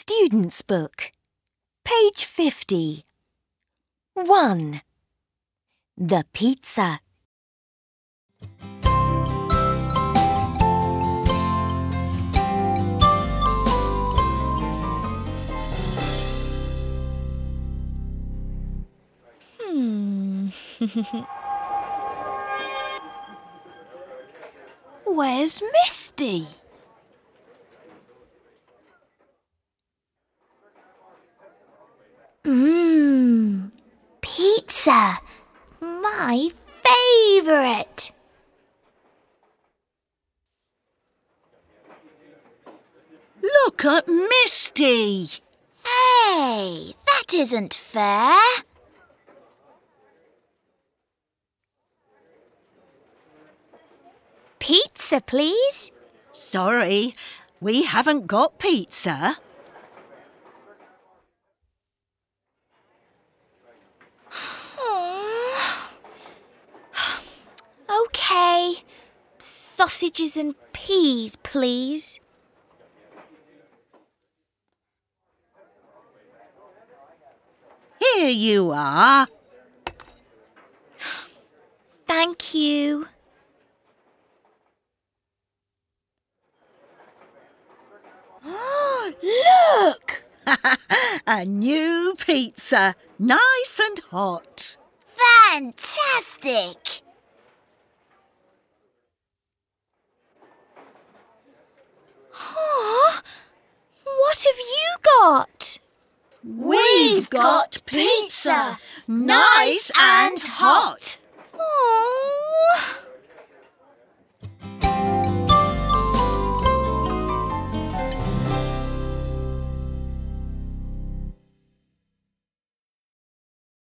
Student's Book, page 50. 1. The Pizza. Where's Misty? Pizza! My favourite! Look at Misty! Hey, that isn't fair. Pizza, please. Sorry, we haven't got pizza. OK. Sausages and peas, please. Here you are. Thank you. Look! A new pizza, nice and hot. Fantastic! What have you got? We've got pizza, nice and hot. Oh.